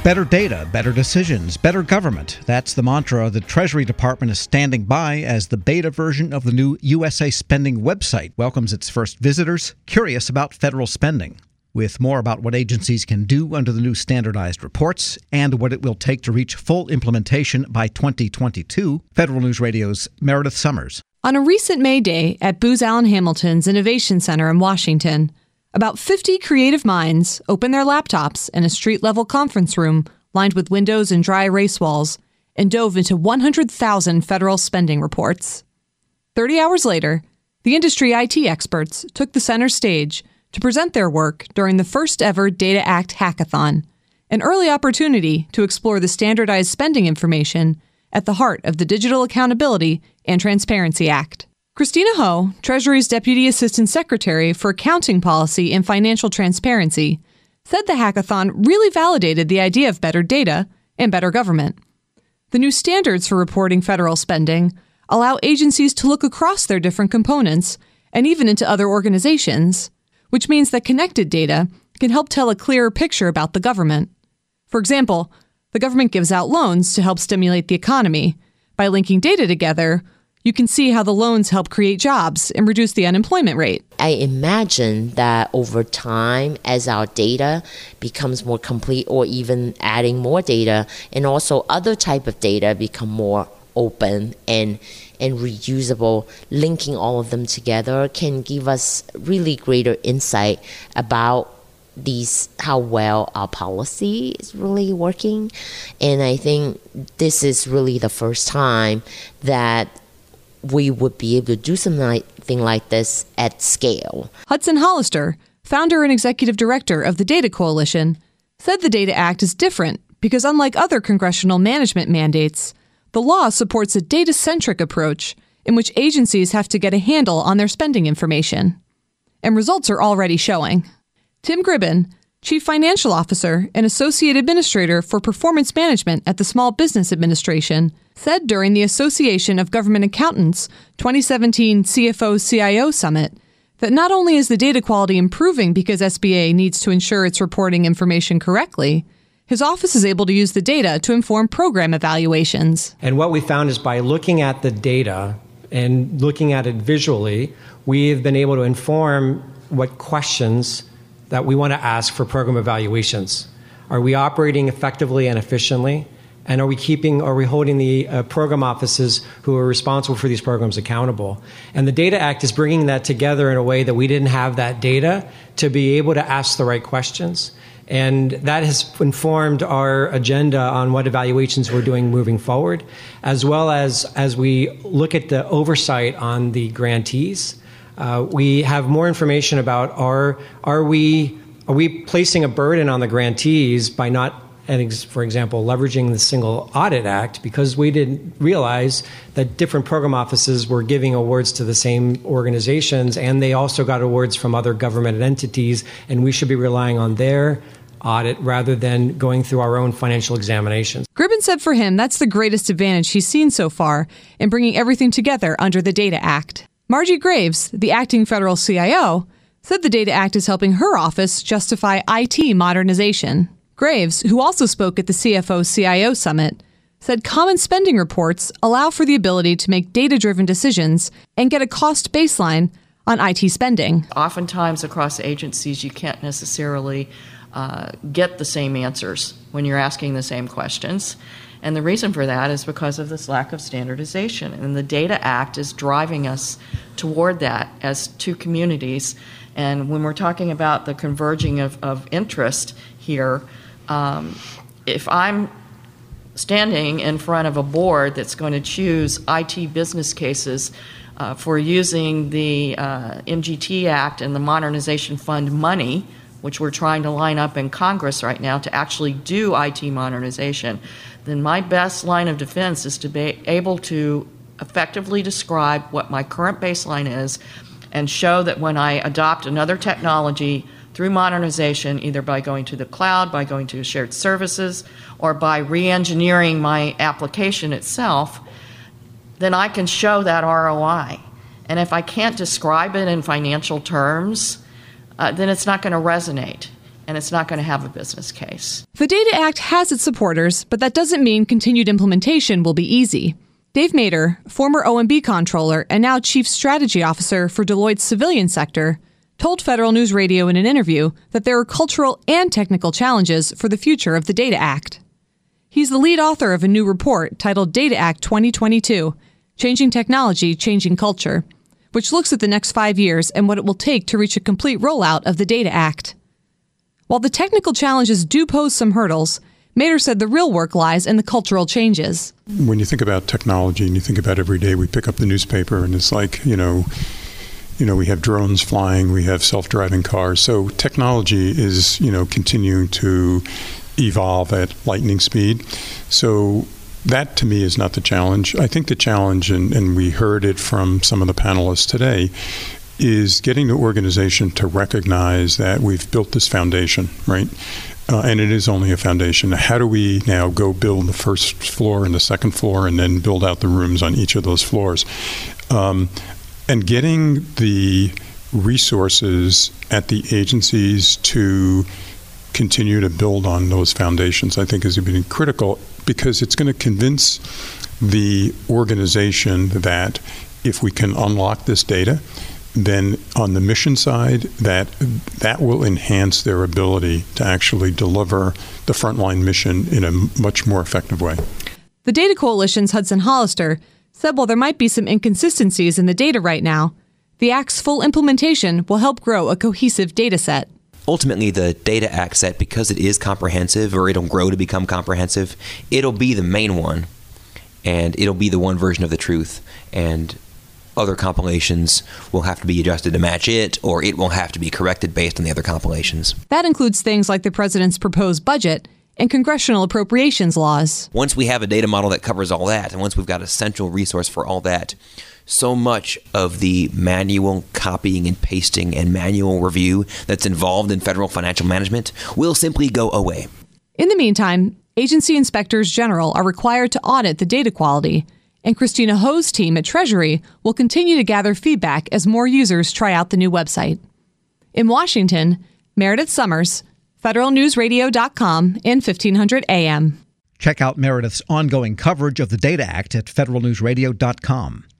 Better data, better decisions, better government. That's the mantra the Treasury Department is standing by as the beta version of the new USA Spending website welcomes its first visitors curious about federal spending. With more about what agencies can do under the new standardized reports and what it will take to reach full implementation by 2022, Federal News Radio's Meredith Summers. On a recent May Day at Booz Allen Hamilton's Innovation Center in Washington, about 50 creative minds opened their laptops in a street-level conference room lined with windows and dry erase walls and dove into 100,000 federal spending reports. 30 hours later, the industry IT experts took the center stage to present their work during the first-ever Data Act Hackathon, an early opportunity to explore the standardized spending information at the heart of the Digital Accountability and Transparency Act. Christina Ho, Treasury's Deputy Assistant Secretary for Accounting Policy and Financial Transparency, said the hackathon really validated the idea of better data and better government. The new standards for reporting federal spending allow agencies to look across their different components and even into other organizations, which means that connected data can help tell a clearer picture about the government. For example, the government gives out loans to help stimulate the economy. By linking data together, you can see how the loans help create jobs and reduce the unemployment rate. I imagine that over time, as our data becomes more complete or even adding more data, and also other type of data become more open and reusable, linking all of them together can give us really greater insight about how well our policy is really working. And I think this is really the first time that we would be able to do something like this at scale. Hudson Hollister, founder and executive director of the Data Coalition, said the Data Act is different because unlike other congressional management mandates, the law supports a data-centric approach in which agencies have to get a handle on their spending information. And results are already showing. Tim Gribben, Chief Financial Officer and Associate Administrator for Performance Management at the Small Business Administration, said during the Association of Government Accountants 2017 CFO-CIO Summit that not only is the data quality improving because SBA needs to ensure it's reporting information correctly, his office is able to use the data to inform program evaluations. And what we found is by looking at the data and looking at it visually, we've been able to inform what questions that we want to ask for program evaluations. Are we operating effectively and efficiently? And are we holding the program offices who are responsible for these programs accountable? And the Data Act is bringing that together in a way that we didn't have that data to be able to ask the right questions. And that has informed our agenda on what evaluations we're doing moving forward, as well as we look at the oversight on the grantees. We have more information about are we placing a burden on the grantees by not, for example, leveraging the Single Audit Act, because we didn't realize that different program offices were giving awards to the same organizations, and they also got awards from other government entities, and we should be relying on their audit rather than going through our own financial examinations. Gribben said for him that's the greatest advantage he's seen so far in bringing everything together under the Data Act. Margie Graves, the acting federal CIO, said the Data Act is helping her office justify IT modernization. Graves, who also spoke at the CFO-CIO Summit, said common spending reports allow for the ability to make data-driven decisions and get a cost baseline on IT spending. Oftentimes across agencies, you can't necessarily get the same answers when you're asking the same questions. And the reason for that is because of this lack of standardization. And the Data Act is driving us toward that as two communities. And when we're talking about the converging of interest here, if I'm standing in front of a board that's going to choose IT business cases for using the MGT Act and the Modernization Fund money, which we're trying to line up in Congress right now to actually do IT modernization, then my best line of defense is to be able to effectively describe what my current baseline is and show that when I adopt another technology through modernization, either by going to the cloud, by going to shared services, or by re-engineering my application itself, then I can show that ROI. And if I can't describe it in financial terms, then it's not going to resonate. and it's not going to have a business case. The Data Act has its supporters, but that doesn't mean continued implementation will be easy. Dave Mader, former OMB comptroller and now Chief Strategy Officer for Deloitte's civilian sector, told Federal News Radio in an interview that there are cultural and technical challenges for the future of the Data Act. He's the lead author of a new report titled Data Act 2022, Changing Technology, Changing Culture, which looks at the next 5 years and what it will take to reach a complete rollout of the Data Act. While the technical challenges do pose some hurdles, Mader said the real work lies in the cultural changes. When you think about technology and you think about every day we pick up the newspaper and it's like, we have drones flying, we have self-driving cars. So technology is, continuing to evolve at lightning speed. So that, to me, is not the challenge. I think the challenge, and we heard it from some of the panelists today, is getting the organization to recognize that we've built this foundation, right? And it is only a foundation. How do we now go build the first floor and the second floor and then build out the rooms on each of those floors? And getting the resources at the agencies to continue to build on those foundations, I think, is going to be critical, because it's going to convince the organization that if we can unlock this data, then on the mission side, that will enhance their ability to actually deliver the frontline mission in a much more effective way. The Data Coalition's Hudson Hollister said while there might be some inconsistencies in the data right now, the Act's full implementation will help grow a cohesive data set. Ultimately, the Data Act set, because it is comprehensive, or it'll grow to become comprehensive, it'll be the main one, and it'll be the one version of the truth. And other compilations will have to be adjusted to match it, or it will have to be corrected based on the other compilations. That includes things like the president's proposed budget and congressional appropriations laws. Once we have a data model that covers all that, and once we've got a central resource for all that, so much of the manual copying and pasting and manual review that's involved in federal financial management will simply go away. In the meantime, agency inspectors general are required to audit the data quality, and Christina Ho's team at Treasury will continue to gather feedback as more users try out the new website. In Washington, Meredith Summers, federalnewsradio.com and 1500 AM. Check out Meredith's ongoing coverage of the Data Act at federalnewsradio.com.